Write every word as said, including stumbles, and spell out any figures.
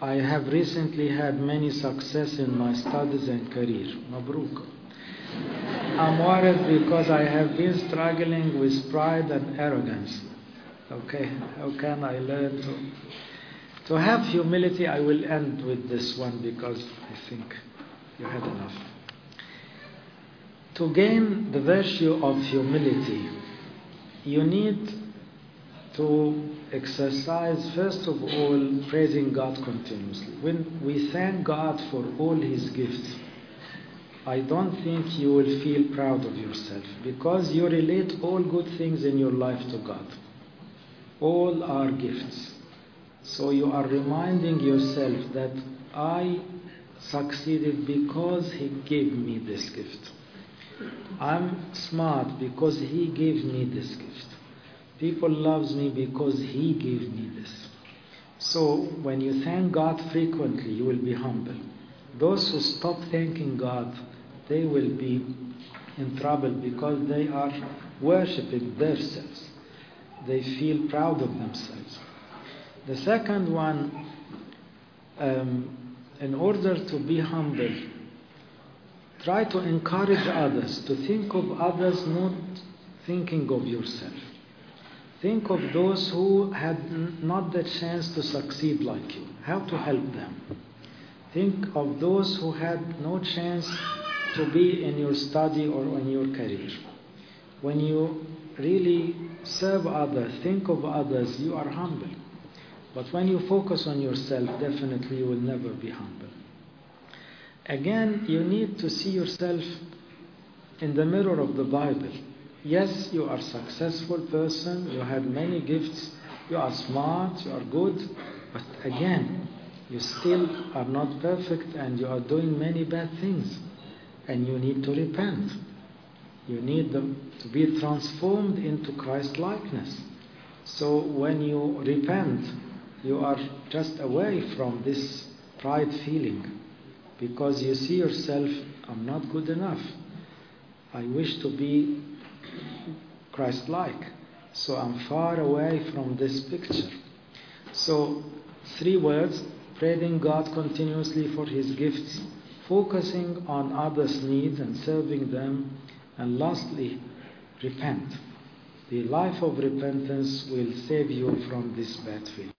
I have recently had many success in my studies and career. Mabruk. I'm worried because I have been struggling with pride and arrogance. Okay, how can I learn to to have humility? I will end with this one because I think you had enough. To gain the virtue of humility, you need to exercise, first of all, praising God continuously. When we thank God for all His gifts, I don't think you will feel proud of yourself because you relate all good things in your life to God. All are gifts. So you are reminding yourself that I succeeded because He gave me this gift. I'm smart because He gave me this gift. People loves me because He gave me this. So when you thank God frequently, you will be humble. Those who stop thanking God, they will be in trouble because they are worshipping themselves. They feel proud of themselves. The second one, um, in order to be humble, try to encourage others, to think of others, not thinking of yourself. Think of those who had n- not the chance to succeed like you, how to help them. Think of those who had no chance to be in your study or in your career. When you really serve others, think of others, you are humble. But when you focus on yourself, definitely you will never be humble. Again, you need to see yourself in the mirror of the Bible. Yes, you are a successful person, you have many gifts, you are smart, you are good, but again, you still are not perfect and you are doing many bad things. And you need to repent. You need them to be transformed into Christ-likeness. So when you repent, you are just away from this pride feeling because you see yourself, I'm not good enough. I wish to be Christ-like. So I'm far away from this picture. So three words, praising God continuously for His gifts, focusing on others' needs and serving them, and lastly, repent. The life of repentance will save you from this bad feeling.